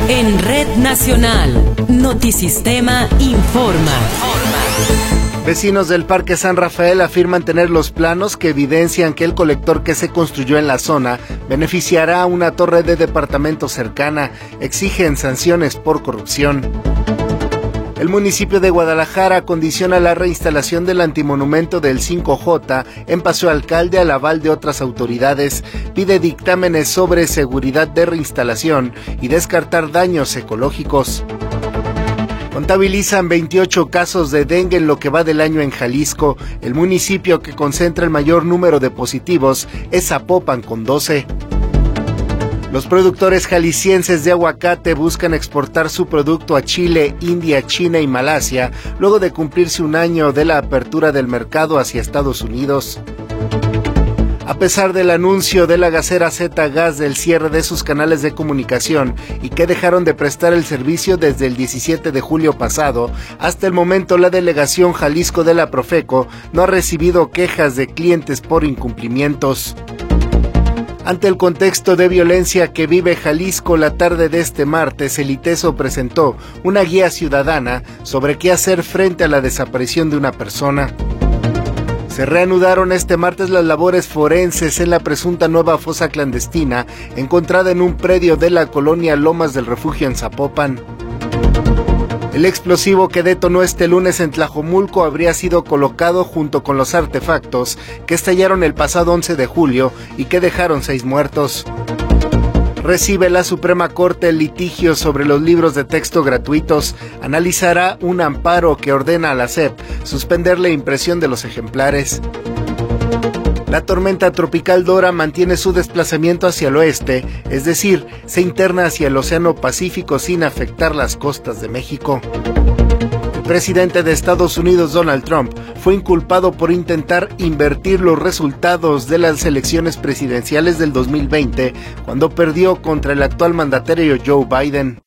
En Red Nacional, Notisistema informa. Vecinos del Parque San Rafael afirman tener los planos que evidencian que el colector que se construyó en la zona beneficiará a una torre de departamento cercana. Exigen sanciones por corrupción. El municipio de Guadalajara condiciona la reinstalación del antimonumento del 5J en Paseo Alcalde al aval de otras autoridades. Pide dictámenes sobre seguridad de reinstalación y descartar daños ecológicos. Contabilizan 28 casos de dengue en lo que va del año en Jalisco. El municipio que concentra el mayor número de positivos es Zapopan con 12. Los productores jaliscienses de aguacate buscan exportar su producto a Chile, India, China y Malasia, luego de cumplirse un año de la apertura del mercado hacia Estados Unidos. A pesar del anuncio de la gasera Z Gas del cierre de sus canales de comunicación y que dejaron de prestar el servicio desde el 17 de julio pasado, hasta el momento la delegación Jalisco de la Profeco no ha recibido quejas de clientes por incumplimientos. Ante el contexto de violencia que vive Jalisco, la tarde de este martes, el ITESO presentó una guía ciudadana sobre qué hacer frente a la desaparición de una persona. Se reanudaron este martes las labores forenses en la presunta nueva fosa clandestina encontrada en un predio de la colonia Lomas del Refugio en Zapopan. El explosivo que detonó este lunes en Tlajomulco habría sido colocado junto con los artefactos que estallaron el pasado 11 de julio y que dejaron 6 muertos. Recibe la Suprema Corte el litigio sobre los libros de texto gratuitos. Analizará un amparo que ordena a la SEP suspender la impresión de los ejemplares. La tormenta tropical Dora mantiene su desplazamiento hacia el oeste, es decir, se interna hacia el Océano Pacífico sin afectar las costas de México. El presidente de Estados Unidos, Donald Trump, fue inculpado por intentar invertir los resultados de las elecciones presidenciales del 2020, cuando perdió contra el actual mandatario Joe Biden.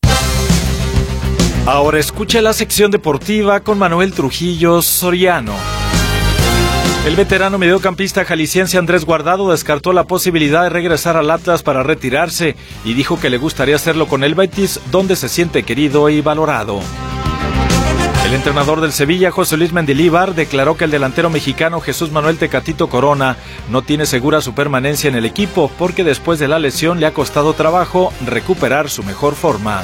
Ahora escucha la sección deportiva con Manuel Trujillo Soriano. El veterano mediocampista jalisciense Andrés Guardado descartó la posibilidad de regresar al Atlas para retirarse y dijo que le gustaría hacerlo con el Betis, donde se siente querido y valorado. El entrenador del Sevilla, José Luis Mendilibar, declaró que el delantero mexicano Jesús Manuel Tecatito Corona no tiene segura su permanencia en el equipo porque después de la lesión le ha costado trabajo recuperar su mejor forma.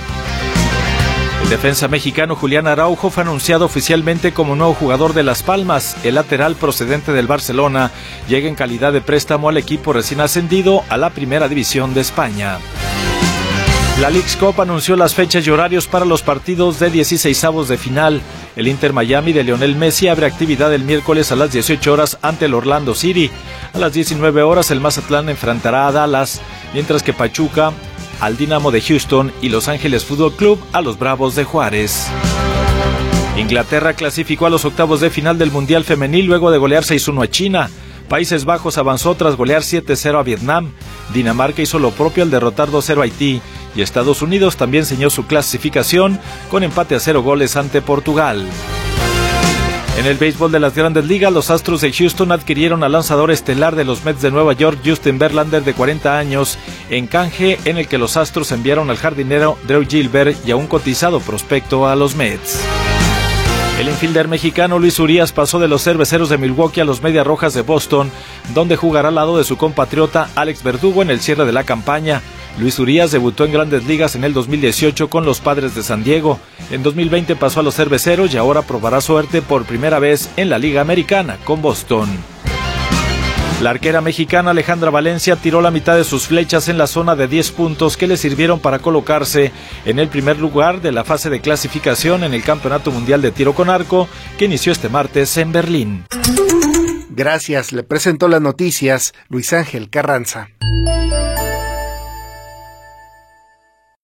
El defensa mexicano Julián Araujo fue anunciado oficialmente como nuevo jugador de Las Palmas. El lateral procedente del Barcelona llega en calidad de préstamo al equipo recién ascendido a la Primera División de España. La Leagues Cup anunció las fechas y horarios para los partidos de 16avos de final. El Inter Miami de Lionel Messi abre actividad el miércoles a las 18 horas ante el Orlando City. A las 19 horas el Mazatlán enfrentará a Dallas, mientras que Pachuca al Dinamo de Houston y Los Ángeles Fútbol Club a los Bravos de Juárez. Inglaterra clasificó a los octavos de final del Mundial Femenil luego de golear 6-1 a China. Países Bajos avanzó tras golear 7-0 a Vietnam. Dinamarca hizo lo propio al derrotar 2-0 a Haití. Y Estados Unidos también selló su clasificación con empate a 0 goles ante Portugal. En el béisbol de las Grandes Ligas, los Astros de Houston adquirieron al lanzador estelar de los Mets de Nueva York, Justin Verlander, de 40 años, en canje en el que los Astros enviaron al jardinero Drew Gilbert y a un cotizado prospecto a los Mets. El infielder mexicano Luis Urías pasó de los Cerveceros de Milwaukee a los Medias Rojas de Boston, donde jugará al lado de su compatriota Alex Verdugo en el cierre de la campaña. Luis Urías debutó en Grandes Ligas en el 2018 con los Padres de San Diego. En 2020 pasó a los Cerveceros y ahora probará suerte por primera vez en la Liga Americana con Boston. La arquera mexicana Alejandra Valencia tiró la mitad de sus flechas en la zona de 10 puntos que le sirvieron para colocarse en el primer lugar de la fase de clasificación en el Campeonato Mundial de Tiro con Arco que inició este martes en Berlín. Gracias, le presentó las noticias Luis Ángel Carranza.